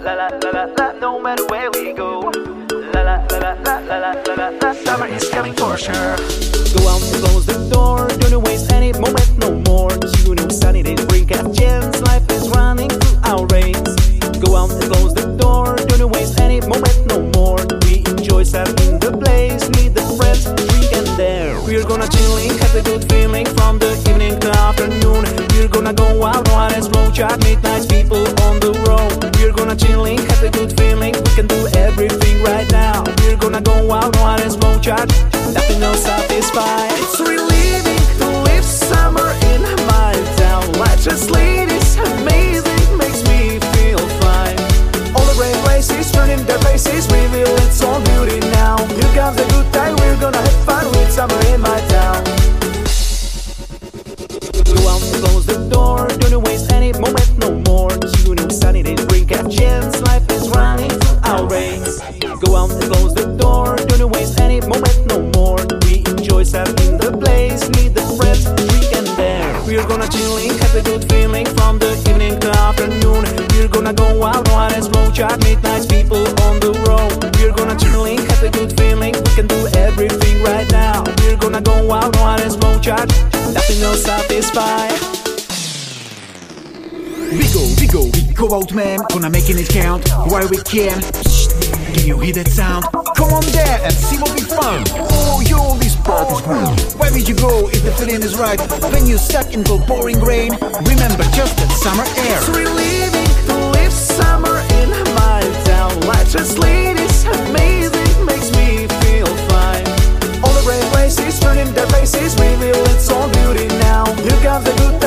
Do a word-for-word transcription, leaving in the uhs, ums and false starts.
la la la la la. No matter where we go, la la la la la la la la la. Summer is coming for sure. Go out and close the door. Don't waste any moment no more. You know sunny days bring a chance. Life is running through our veins. Go out and close the door. Don't waste any moment no more. We enjoy starting the place. Meet the friends, drink and dare. We're gonna chilling, have a good feeling from the evening to afternoon. We're gonna go out on a slow chat, meet nice people on the road. We're gonna chilling, have a good feeling. We can do everything right now. We're gonna go out on a slow chat. Nothing else satisfied. It's relieving to live summer in my town. Life just ladies, amazing, makes me feel fine. All the great places turning their faces, reveal its own beauty now. Here comes a good time, we're gonna have fun with summer in my town. Go out and close the door, don't waste any moment no more. You know sunny days bring a chance, life is running through our veins. Go out and close the door, don't waste any moment no more. We enjoy starting the place, meet the friends, drink and dare. We're gonna chilling, have a good feeling from the evening to afternoon. We're gonna go out on a slow chat, meet nice people on the road. We're gonna chilling, have a good feeling. We can do everything right now. We're gonna go out on a slow chat. Nothing else satisfied. We go, we go, we go out, man. Gonna making it count while we can. Psst, can you hear that sound? Come on there and see what we found. Oh, yo, this part is great. Where would you go if the feeling is right? When you're stuck in the pouring rain, remember just that summer air. It's relieving to live summer in my town. Life just ladies, amazing, makes me feel fine. All the great places turning their faces, reveal its own beauty now. Here comes the good